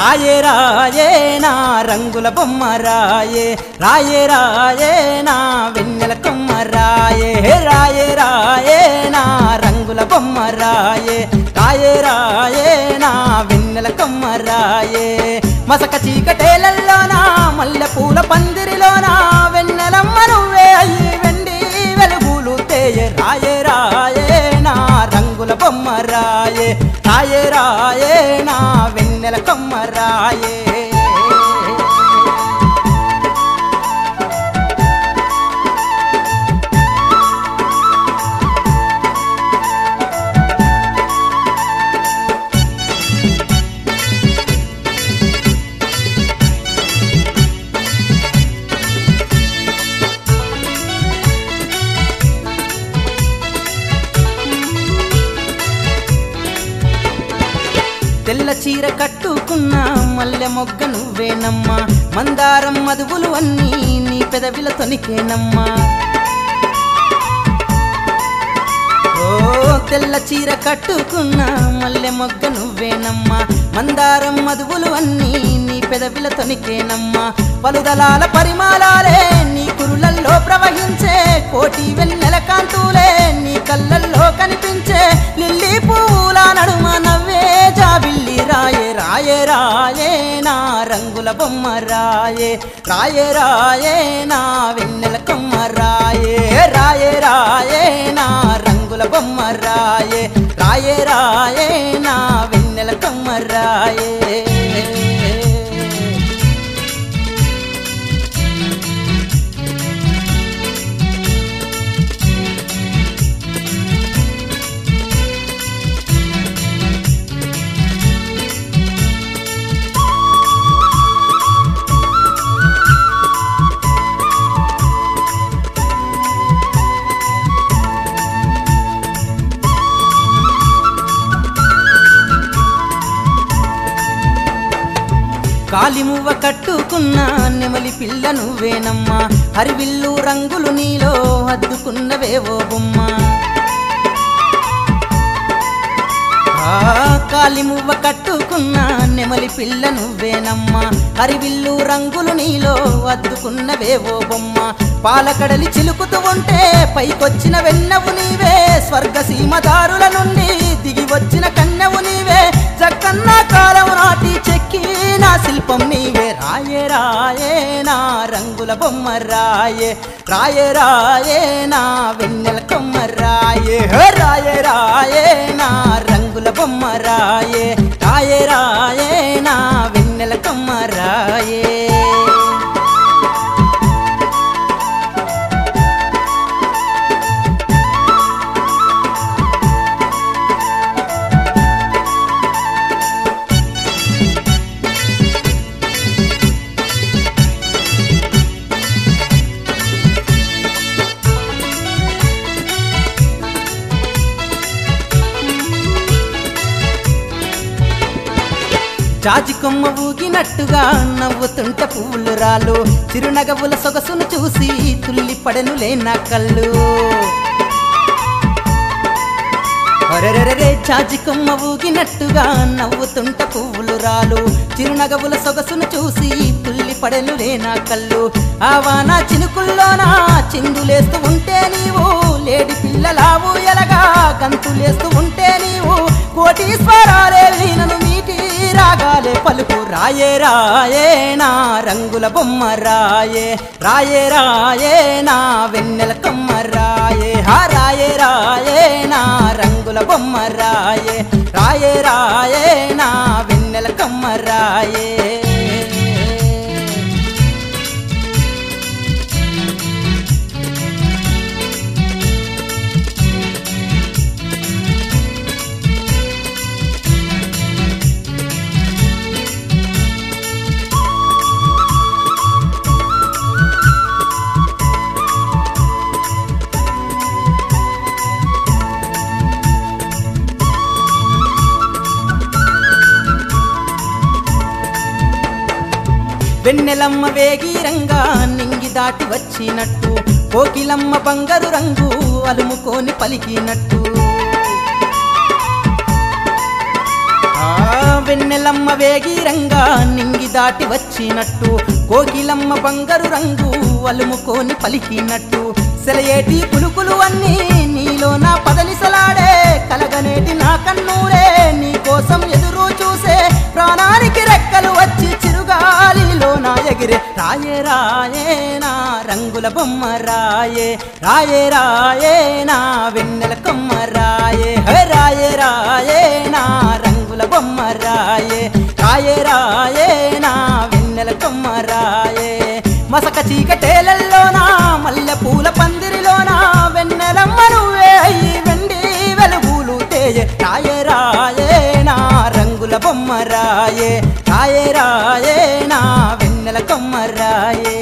రాయే రాయే నా రంగుల బొమ్మ రాయే రాయే రాయే నా వెన్నెల కొమ్మ రాయే రాయే రాయే నా రంగుల బొమ్మ రాయే రాయే రాయే నా వెన్నెల కొమ్మ రాయే మసక చీకటేలల్లోనా మల్లె పూల పందిరిలోనా వెన్నెలమ్మ నువ్వే అయ్యి వెండి వెలుగులు తేయే రాయే రాయే నా రంగుల బొమ్మ రాయే రాయే రాయే నా వెన్నెల కొమ్మ రాయే తెల్ల చీర కట్టుకున్న మల్లె మొగ్గ నువ్వేనమ్మా మందారం మధువులు అన్నీ నీ పెదవిల తొనికేనమ్మా ఓ తెల్ల చీర కట్టుకున్న మల్లె మొగ్గ నువ్వేనమ్మా మందారం మధువులు అన్నీ నీ పెదవిల తొనికేనమ్మా పలుదలాల పరిమాలాలే నీ కురులల్లో ప్రవహించే కోటి వెన్నెల కాంతులే నీ కళ్ళల్లో కనిపించే లిల్లీ పూల నడుమ నవ్వే జాబిల్లి రాయే రాయే రాయే నా రంగుల బొమ్మ రాయే రాయే రాయే నా వెన్నెల కొమ్మ రాయే రాయే రాయే నా రంగుల బొమ్మ రాయే రాయే రాయే నా వెన్నెల కొమ్మ రాయే కాలిమువ్వ కట్టుకున్న నెమలి పిల్ల నువ్వేనమ్మా హరివిల్లు రంగులు నీలో అద్దుకున్నవేవో బొమ్మ కాలిమువ్వ కట్టుకున్న నెమలి పిల్ల నువ్వేనమ్మా హరివిల్లు రంగులు నీలో అద్దుకున్నవేవో బొమ్మ పాలకడలి చిలుకుతూ ఉంటే పైకొచ్చిన వెన్నవు నీవే స్వర్గసీమదారుల నుండి దిగి వచ్చిన కన్నెవు నీవే జక్కన్న కాలం నాటి చెక్కి నా శిల్పం నీవే రాయే రాయే నా రంగుల బొమ్మ రాయే రాయే రాయే నా వెన్నెల కొమ్మ రాయే రాయే రాయే నా రంగుల బొమ్మ రాయే రాయే రాయే నా వెన్నెల కొమ్మ రాయే జాజి కొమ్మ ఊగినట్టుగా నవ్వుతుంట పువ్వులు రాలు చిరునగవుల సొగసును చూసి తుల్లి పడనులే నా కళ్ళు అరెరెరెరే జాజి కొమ్మ ఊగినట్టుగా నవ్వుతుంట పువ్వులు రాలు చిరునగవుల సొగసును చూసి తుల్లి పడనులే నా కళ్ళు ఆవాన చినుకుల్లోనా చిందులేస్తూ ఉంటే నీవు లేడి పిల్లలావు ఎలగా గంతులేస్తూ ఉంటే నీవు కోటీశ్వరాలే వీణను మీటి రాగాలే పలుకు రాయే రాయే నా రంగుల బొమ్మ రాయే రాయే రాయే నా వెన్నెల కొమ్మ రాయే రాయే రాయే నా రంగుల బొమ్మ రాయే రాయే రాయే నా వెన్నెల కొమ్మ రాయే వెన్నెలమ్మ వేగిరంగా నింగి దాటి వచ్చినట్టు కోకిలమ్మ బంగారు రంగు అలుముకొని పలికినట్టు వెన్నెలమ్మ వేగిరంగా నింగి దాటి వచ్చినట్టు కోకిలమ్మ బంగారు రంగు అలుముకోని పలికినట్టు సెలయేటి పులుకులు అన్నీ నీలో నా పదలిసలాడే కలగనేటి నా కన్నూరే నీ కోసం ఎదురు చూసే ప్రాణానికి రెక్కలు వచ్చి చిరుగాలిలో నా ఎగిరే రాయే రాయే నా రంగుల బొమ్మ రాయే రాయే రాయే నా వెన్నెల కొమ్మ రాయే హే రాయే రాయే నా రంగుల బొమ్మ రాయే రాయే రాయే నా వెన్నెల కొమ్మ రాయే మసక చీకటేలల్లోనా మల్లె పూల పందిరిలోనా వెన్నెలమ్మ నువ్వే అయ్యి వెండి వెలుగులు తేజే రాయే రాయే నా రంగుల బొమ్మ రాయే రాయే రాయే నా వెన్నెల కొమ్మ రాయే